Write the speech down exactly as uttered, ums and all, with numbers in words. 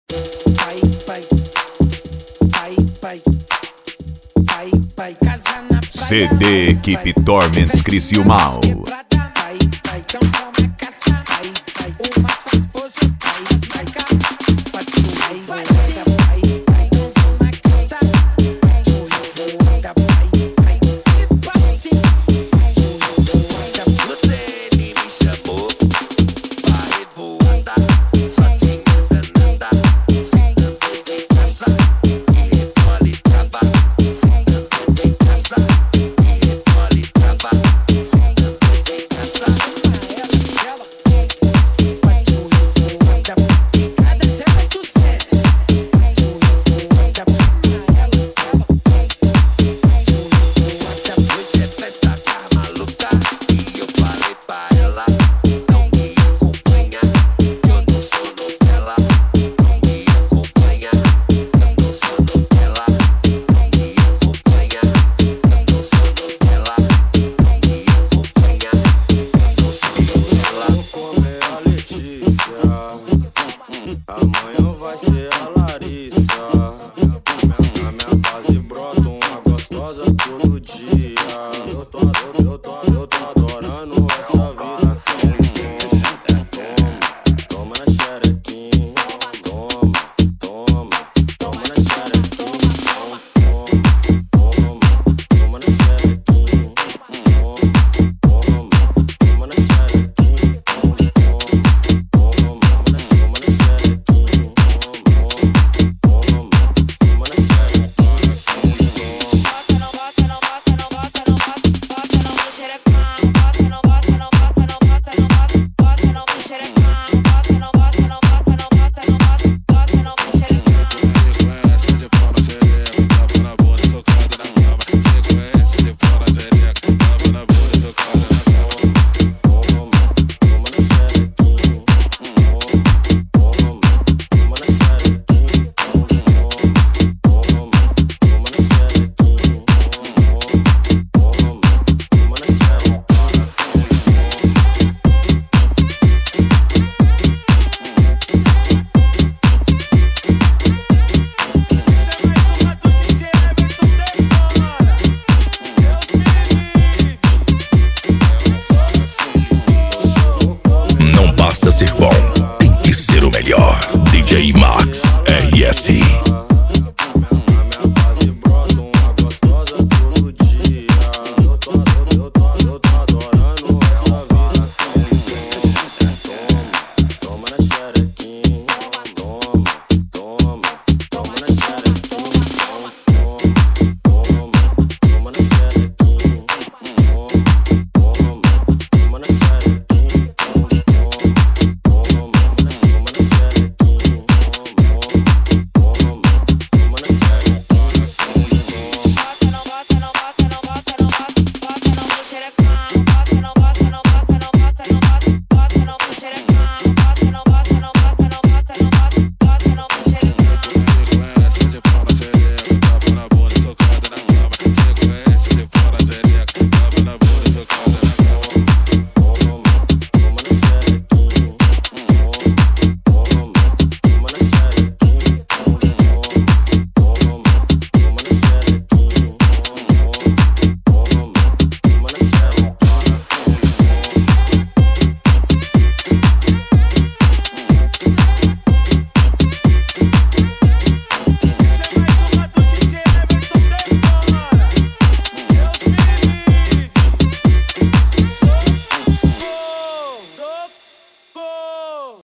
Pai, pai, pai, pai, pai, pai, casa na praia. C D Equipe Torments Criciúma. Pai, pai, então toma caça. Pai, pai, uma sua esposa. Pai, pai, pai, pai, pai, pai, então toma caça. Pai, pai, que passe. Você me chamou para revoada, só tinha danada, sentando em casa e rebole trava, sentando em casa e rebole trava, sentando em casa. Hoje é festa da maluca e eu falei pra ela, não me acompanha, eu não sou novela. Não me acompanha, eu não sou novela. Não me acompanha, eu não sou novela. Não me acompanha, eu não sou novela. Comer a Letícia, amanhã vai ser a Larissa. Na minha base brota uma gostosa todo dia. Eu tô, eu, eu tô, eu tô adorando essa vida. Toma, toma, toma na xerequinha. Toma, toma, toma na xerequinha. Toma, toma, toma na xerequinha. Toma, toma, toma na xerequinha. Toma, toma, toma na xerequinha. Toma, toma, toma na Sequência de pau na xereca, tapa na bunda, socada na cama. Sequência de pau na xereca, tapa na bunda, socada na cama. Toma, toma na xerequinha. Toma, toma, toma na xerequinha. Toma, toma, toma na xerequinha. Toma, toma, toma na xerequinha. Não basta ser bom,